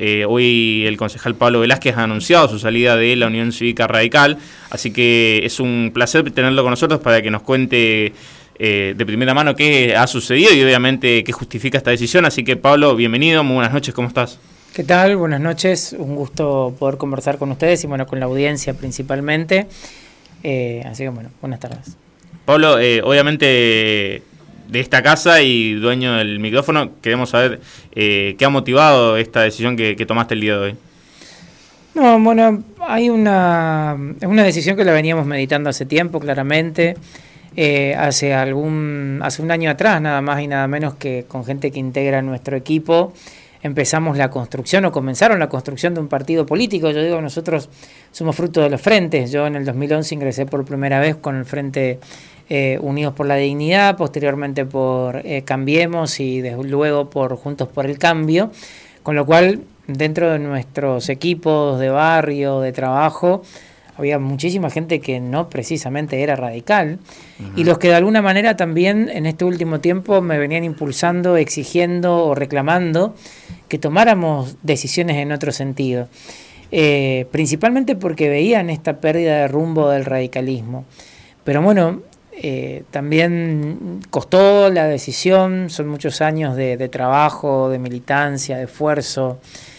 Hoy el concejal Pablo Velázquez ha anunciado su salida de la Unión Cívica Radical, así que es un placer tenerlo con nosotros para que nos cuente de primera mano qué ha sucedido y obviamente qué justifica esta decisión. Así que Pablo, bienvenido, muy buenas noches, ¿cómo estás? ¿Qué tal? Buenas noches, un gusto poder conversar con ustedes y bueno, con la audiencia principalmente. Así que bueno, buenas tardes. Pablo, obviamente de esta casa y dueño del micrófono, queremos saber qué ha motivado esta decisión que tomaste el día de hoy. No, bueno, hay una decisión que la veníamos meditando hace tiempo, claramente. Hace un año atrás, nada más y nada menos que con gente que integra nuestro equipo, empezamos la construcción o comenzaron la construcción de un partido político. Yo digo, nosotros somos fruto de los frentes. Yo en el 2011 ingresé por primera vez con el Frente Unidos por la Dignidad, posteriormente por Cambiemos y luego por Juntos por el Cambio, con lo cual dentro de nuestros equipos de barrio, de trabajo, había muchísima gente que no precisamente era radical, y los que de alguna manera también en este último tiempo me venían impulsando, exigiendo o reclamando que tomáramos decisiones en otro sentido, principalmente porque veían esta pérdida de rumbo del radicalismo. Pero bueno, también costó la decisión, son muchos años de trabajo, de militancia, de esfuerzo.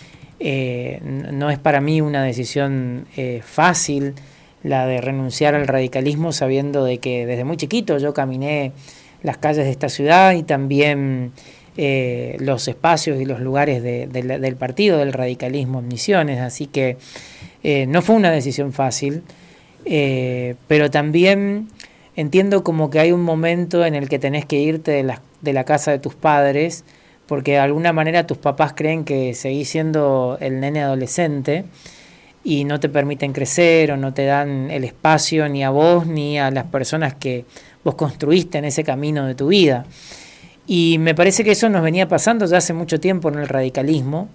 No es para mí una decisión fácil la de renunciar al radicalismo, sabiendo de que desde muy chiquito yo caminé las calles de esta ciudad y también los espacios y los lugares del partido del radicalismo en Misiones, así que no fue una decisión fácil, pero también entiendo como que hay un momento en el que tenés que irte de la casa de tus padres, porque de alguna manera tus papás creen que seguís siendo el nene adolescente y no te permiten crecer o no te dan el espacio ni a vos ni a las personas que vos construiste en ese camino de tu vida. Y me parece que eso nos venía pasando ya hace mucho tiempo en el radicalismo.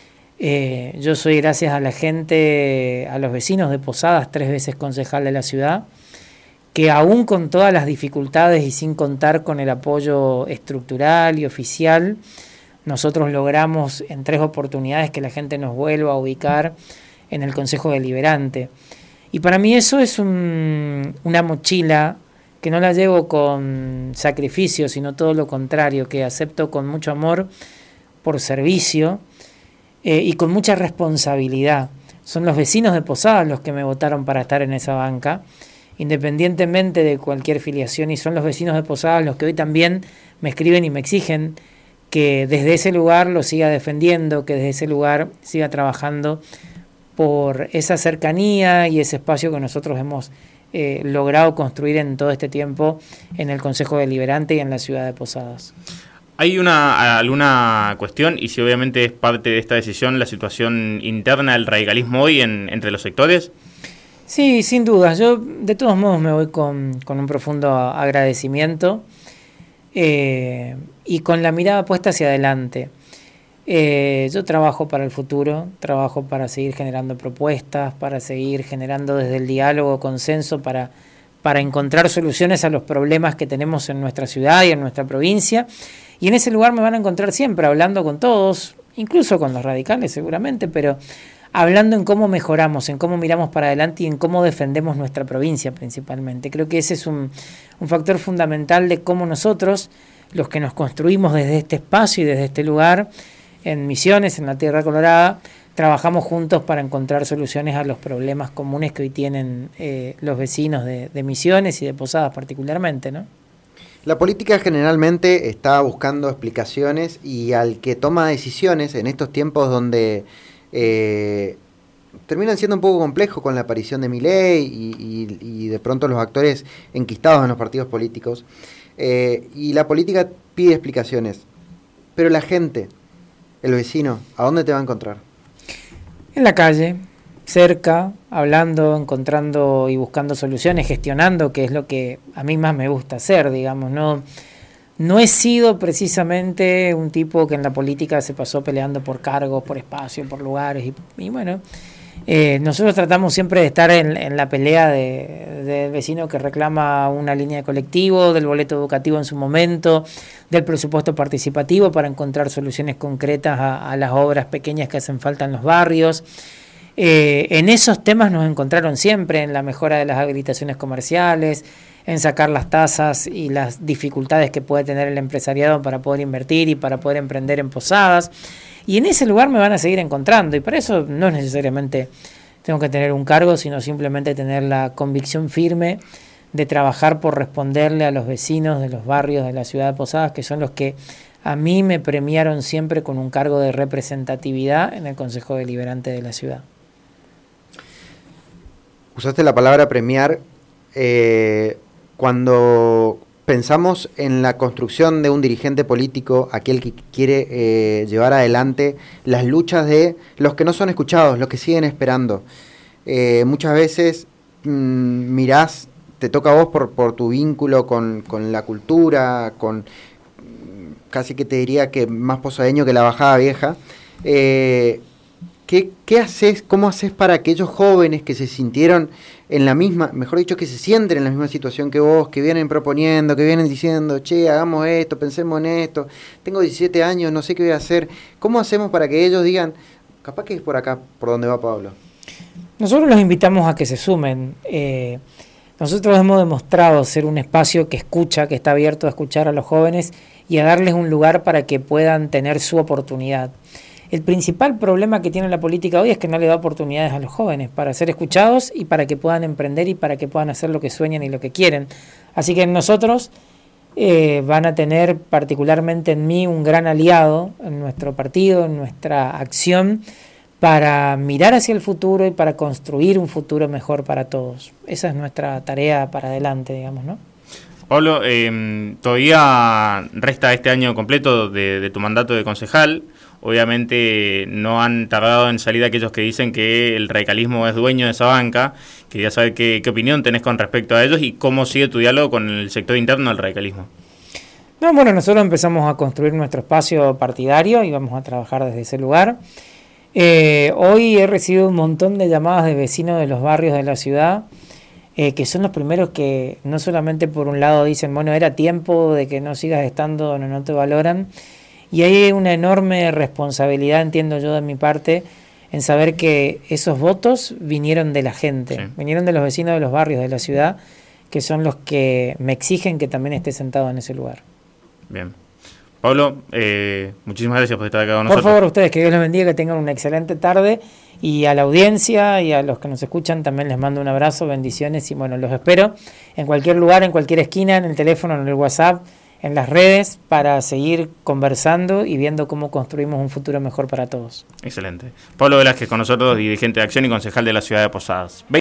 Yo soy, gracias a la gente, a los vecinos de Posadas, 3 veces concejal de la ciudad, que aún con todas las dificultades y sin contar con el apoyo estructural y oficial, nosotros logramos en 3 oportunidades que la gente nos vuelva a ubicar en el Consejo Deliberante. Y para mí eso es una mochila que no la llevo con sacrificio, sino todo lo contrario, que acepto con mucho amor por servicio y con mucha responsabilidad. Son los vecinos de Posadas los que me votaron para estar en esa banca, independientemente de cualquier filiación, y son los vecinos de Posadas los que hoy también me escriben y me exigen que desde ese lugar lo siga defendiendo, que desde ese lugar siga trabajando por esa cercanía y ese espacio que nosotros hemos logrado construir en todo este tiempo en el Consejo Deliberante y en la ciudad de Posadas. ¿Hay alguna cuestión, y si obviamente es parte de esta decisión, la situación interna del radicalismo hoy entre los sectores? Sí, sin duda. Yo de todos modos me voy con un profundo agradecimiento y con la mirada puesta hacia adelante. Yo trabajo para el futuro, trabajo para seguir generando propuestas, para seguir generando desde el diálogo, consenso, para encontrar soluciones a los problemas que tenemos en nuestra ciudad y en nuestra provincia. Y en ese lugar me van a encontrar siempre hablando con todos, incluso con los radicales seguramente, pero hablando en cómo mejoramos, en cómo miramos para adelante y en cómo defendemos nuestra provincia principalmente. Creo que ese es un factor fundamental de cómo nosotros, los que nos construimos desde este espacio y desde este lugar, en Misiones, en la Tierra Colorada, trabajamos juntos para encontrar soluciones a los problemas comunes que hoy tienen los vecinos de Misiones y de Posadas particularmente, ¿no? La política generalmente está buscando explicaciones, y al que toma decisiones en estos tiempos donde terminan siendo un poco complejos con la aparición de Milei y de pronto los actores enquistados en los partidos políticos, y la política pide explicaciones, pero la gente, el vecino, ¿a dónde te va a encontrar? En la calle, cerca, hablando, encontrando y buscando soluciones, gestionando, que es lo que a mí más me gusta hacer, digamos. No he sido precisamente un tipo que en la política se pasó peleando por cargos, por espacios, por lugares, y bueno, nosotros tratamos siempre de estar en la pelea del vecino que reclama una línea de colectivo, del boleto educativo en su momento, del presupuesto participativo para encontrar soluciones concretas a las obras pequeñas que hacen falta en los barrios. En esos temas nos encontraron siempre, en la mejora de las habilitaciones comerciales, en sacar las tasas y las dificultades que puede tener el empresariado para poder invertir y para poder emprender en Posadas. Y en ese lugar me van a seguir encontrando, y para eso no necesariamente tengo que tener un cargo, sino simplemente tener la convicción firme de trabajar por responderle a los vecinos de los barrios de la ciudad de Posadas, que son los que a mí me premiaron siempre con un cargo de representatividad en el Consejo Deliberante de la ciudad. Usaste la palabra premiar cuando pensamos en la construcción de un dirigente político, aquel que quiere llevar adelante las luchas de los que no son escuchados, los que siguen esperando. Muchas veces mirás, te toca a vos por tu vínculo con la cultura, con casi que te diría que más posadeño que la Bajada Vieja. ¿Qué haces, cómo haces para aquellos jóvenes que se sintieron en la misma, mejor dicho, que se sienten en la misma situación que vos, que vienen proponiendo, que vienen diciendo, che, hagamos esto, pensemos en esto, tengo 17 años, no sé qué voy a hacer? ¿Cómo hacemos para que ellos digan, capaz que es por acá, por donde va Pablo? Nosotros los invitamos a que se sumen. Nosotros hemos demostrado ser un espacio que escucha, que está abierto a escuchar a los jóvenes y a darles un lugar para que puedan tener su oportunidad. El principal problema que tiene la política hoy es que no le da oportunidades a los jóvenes para ser escuchados y para que puedan emprender y para que puedan hacer lo que sueñan y lo que quieren. Así que nosotros van a tener particularmente en mí un gran aliado en nuestro partido, en nuestra acción, para mirar hacia el futuro y para construir un futuro mejor para todos. Esa es nuestra tarea para adelante, digamos, ¿no? Pablo, todavía resta este año completo de tu mandato de concejal. Obviamente no han tardado en salir aquellos que dicen que el radicalismo es dueño de esa banca. Quería saber qué opinión tenés con respecto a ellos y cómo sigue tu diálogo con el sector interno del radicalismo. No, bueno, nosotros empezamos a construir nuestro espacio partidario y vamos a trabajar desde ese lugar. Hoy he recibido un montón de llamadas de vecinos de los barrios de la ciudad, que son los primeros que no solamente por un lado dicen, bueno, era tiempo de que no sigas estando donde no te valoran, y hay una enorme responsabilidad, entiendo yo de mi parte, en saber que esos votos vinieron de la gente, sí, vinieron de los vecinos de los barrios de la ciudad, que son los que me exigen que también esté sentado en ese lugar. Bien. Pablo, muchísimas gracias por estar acá con nosotros. Por favor, ustedes, que Dios les bendiga, que tengan una excelente tarde, y a la audiencia y a los que nos escuchan también les mando un abrazo, bendiciones, y bueno, los espero en cualquier lugar, en cualquier esquina, en el teléfono, en el WhatsApp, en las redes, para seguir conversando y viendo cómo construimos un futuro mejor para todos. Excelente. Pablo Velázquez con nosotros, dirigente de Acción y concejal de la ciudad de Posadas.